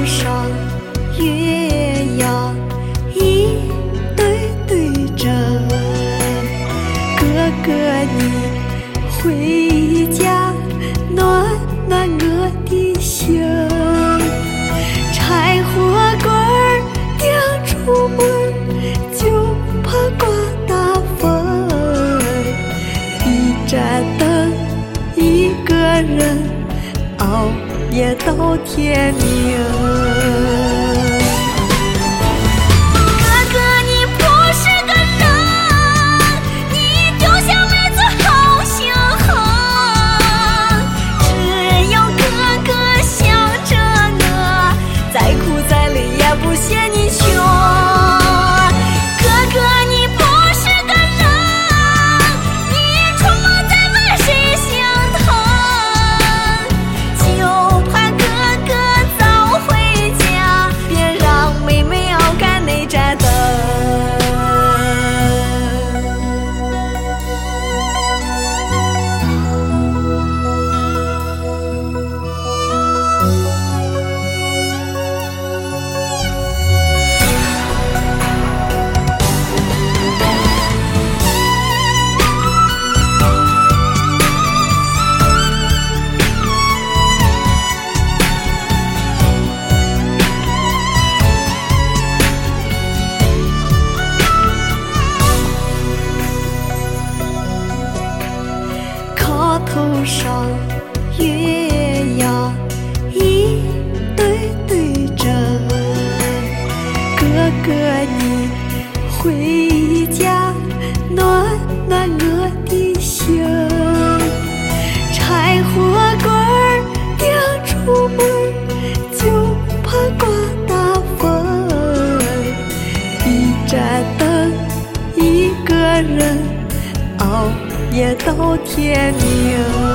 上月牙一对对针，哥哥你回家暖暖我的心，柴火棍儿顶出门就怕刮大风，一盏灯一个人熬夜到天明。不嫌你穷，哥哥你不是个人，你出门在外谁心疼？就怕哥哥早回家，别让妹妹熬干那盏灯。头上月牙一对对针，哥哥你回家暖暖我的心，柴火棍儿顶出门就怕刮大风，一盏灯一个人熬夜到天明。